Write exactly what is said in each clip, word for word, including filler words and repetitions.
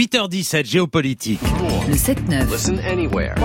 huit heures dix-sept, géopolitique. Le sept neuf. Listen anywhere.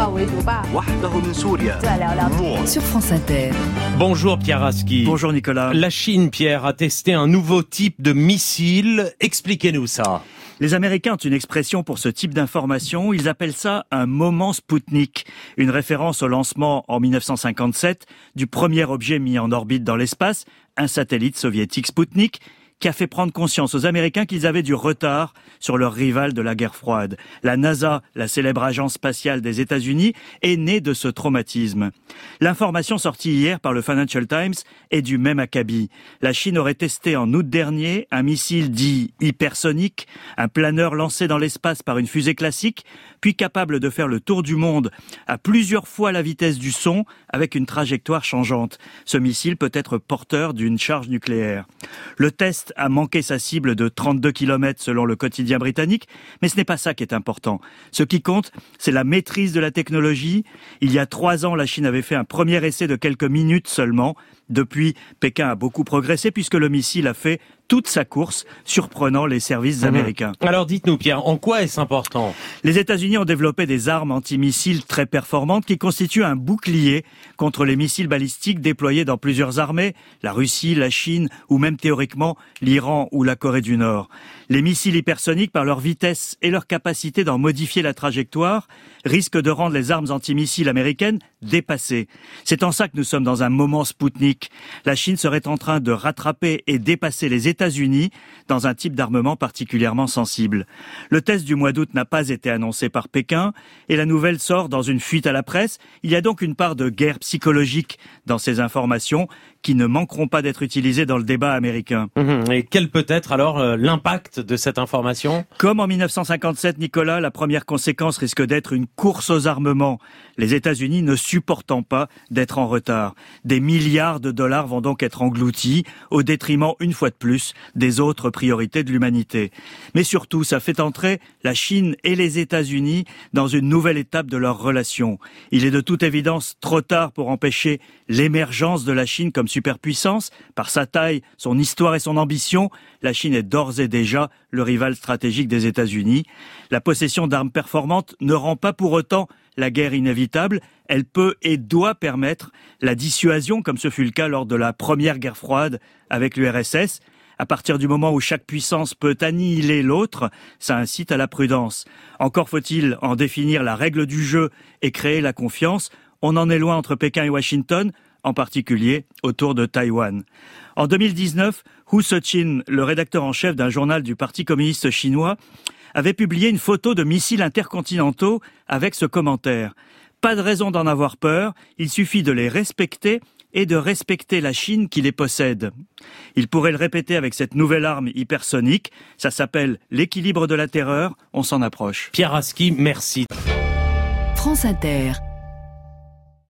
Sur France Inter. Bonjour Pierre Rasky. Bonjour Nicolas. La Chine, Pierre, a testé un nouveau type de missile. Expliquez-nous ça. Les Américains ont une expression pour ce type d'information. Ils appellent ça un moment Spoutnik, une référence au lancement en mille neuf cent cinquante-sept du premier objet mis en orbite dans l'espace, un satellite soviétique Spoutnik, qui a fait prendre conscience aux Américains qu'ils avaient du retard sur leur rival de la guerre froide. La NASA, la célèbre agence spatiale des États-Unis, est née de ce traumatisme. L'information sortie hier par le Financial Times est du même acabit. La Chine aurait testé en août dernier un missile dit hypersonique, un planeur lancé dans l'espace par une fusée classique, puis capable de faire le tour du monde à plusieurs fois la vitesse du son avec une trajectoire changeante. Ce missile peut être porteur d'une charge nucléaire. Le test a manqué sa cible de trente-deux kilomètres selon le quotidien britannique, mais ce n'est pas ça qui est important. Ce qui compte, c'est la maîtrise de la technologie. Il y a trois ans, la Chine avait fait un premier essai de quelques minutes seulement. Depuis, Pékin a beaucoup progressé puisque le missile a fait toute sa course, surprenant les services américains. Alors dites-nous Pierre, en quoi est-ce important ? Les États-Unis ont développé des armes antimissiles très performantes qui constituent un bouclier contre les missiles balistiques déployés dans plusieurs armées, la Russie, la Chine ou même théoriquement l'Iran ou la Corée du Nord. Les missiles hypersoniques, par leur vitesse et leur capacité d'en modifier la trajectoire, risquent de rendre les armes antimissiles américaines dépassées. C'est en ça que nous sommes dans un moment Spoutnik. La Chine serait en train de rattraper et dépasser les États-Unis dans un type d'armement particulièrement sensible. Le test du mois d'août n'a pas été annoncé par Pékin et la nouvelle sort dans une fuite à la presse. Il y a donc une part de guerre psychologique dans ces informations qui ne manqueront pas d'être utilisées dans le débat américain. Mmh. Et quel peut être alors euh, l'impact de cette information ? Comme en mille neuf cent cinquante-sept, Nicolas, la première conséquence risque d'être une course aux armements. Les États-Unis ne supportant pas d'être en retard. Des milliards de dollars vont donc être engloutis au détriment, une fois de plus, des autres priorités de l'humanité. Mais surtout, ça fait entrer la Chine et les États-Unis dans une nouvelle étape de leurs relations. Il est de toute évidence trop tard pour empêcher l'émergence de la Chine comme superpuissance. Par sa taille, son histoire et son ambition, la Chine est d'ores et déjà le rival stratégique des États-Unis. La possession d'armes performantes ne rend pas pour autant la guerre inévitable. Elle peut et doit permettre la dissuasion, comme ce fut le cas lors de la première guerre froide avec l'U R S S. À partir du moment où chaque puissance peut annihiler l'autre, ça incite à la prudence. Encore faut-il en définir la règle du jeu et créer la confiance. On en est loin entre Pékin et Washington, en particulier autour de Taïwan. En deux mille dix-neuf, Hu Cechin, le rédacteur en chef d'un journal du Parti communiste chinois, avait publié une photo de missiles intercontinentaux avec ce commentaire. Pas de raison d'en avoir peur, il suffit de les respecter et de respecter la Chine qui les possède. Il pourrait le répéter avec cette nouvelle arme hypersonique. Ça s'appelle l'équilibre de la terreur. On s'en approche. Pierre Rasky, merci. France Inter.